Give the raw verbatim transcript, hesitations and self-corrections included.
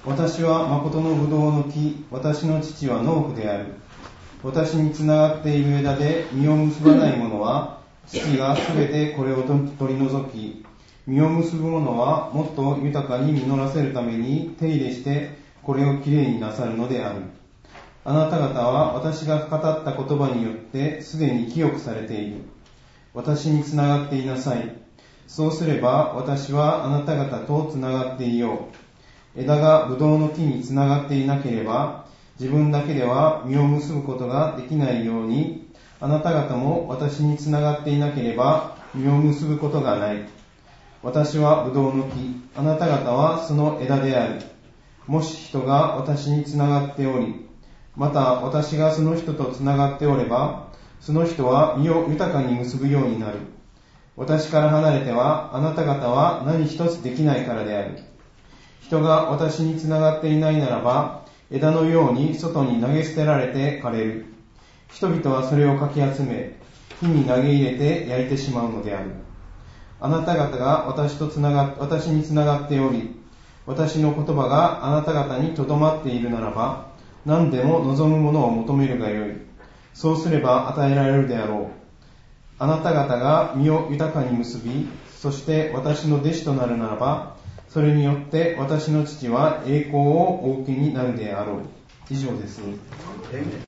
私は誠のブドウの木、私の父は農夫である。私につながっている枝で実を結ばない者は、父がすべてこれを取り除き、実を結ぶ者はもっと豊かに実らせるために手入れしてこれをきれいになさるのである。あなた方は私が語った言葉によってすでに清くされている。私につながっていなさい。そうすれば私はあなた方とつながっていよう。枝がブドウの木につながっていなければ、自分だけでは実を結ぶことができないように、あなた方も私につながっていなければ実を結ぶことがない。私はブドウの木、あなた方はその枝である。もし人が私につながっており、また私がその人とつながっておれば、その人は実を豊かに結ぶようになる。私から離れてはあなた方は何一つできないからである。人が私につながっていないならば、枝のように外に投げ捨てられて枯れる。人々はそれをかき集め、火に投げ入れて焼いてしまうのである。あなた方が私とつなが私につながっており、私の言葉があなた方にとどまっているならば、何でも望むものを求めるがよい。そうすれば与えられるであろう。あなた方が実を豊かに結び、そして私の弟子となるならば、それによって私の父は栄光をお受けになるであろう。以上です。